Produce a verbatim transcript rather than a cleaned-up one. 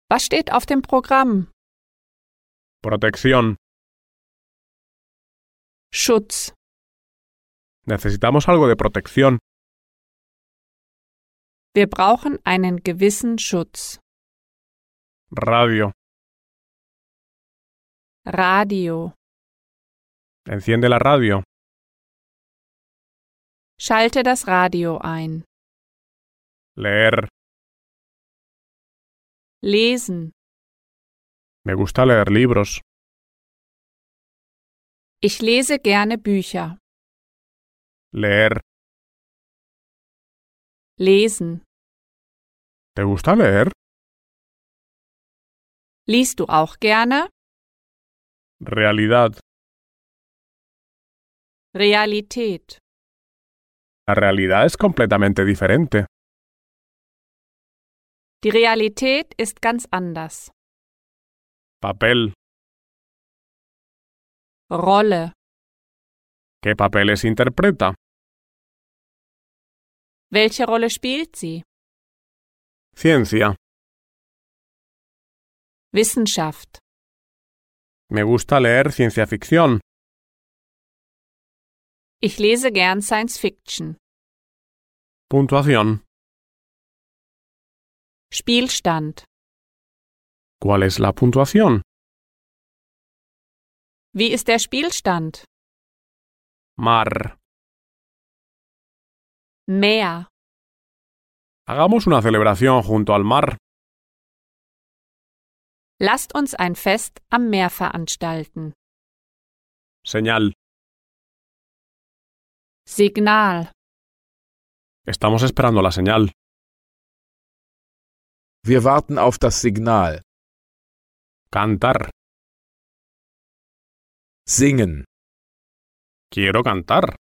Was steht auf dem Programm? Protección. Schutz. Necesitamos algo de protección. Wir brauchen einen gewissen Schutz. Radio. Radio. Enciende la radio. Schalte das Radio ein. Leer. Lesen. Me gusta leer libros. Ich lese gerne Bücher. Leer. Lesen. ¿Te gusta leer? Liest du auch gerne? Realidad. Realität. La realidad es completamente diferente. Die Realität ist ganz anders. Papel. Rolle. ¿Qué papeles interpreta? Welche Rolle spielt sie? Ciencia. Wissenschaft. Me gusta leer ciencia ficción. Ich lese gern Science Fiction. Puntuación. Spielstand. ¿Cuál es la puntuación? Wie ist der Spielstand? Mar. Meer. Hagamos una celebración junto al mar. Lasst uns ein Fest am Meer veranstalten. Señal. Signal. Estamos esperando la señal. Wir warten auf das Signal. Cantar. Singen. Quiero cantar.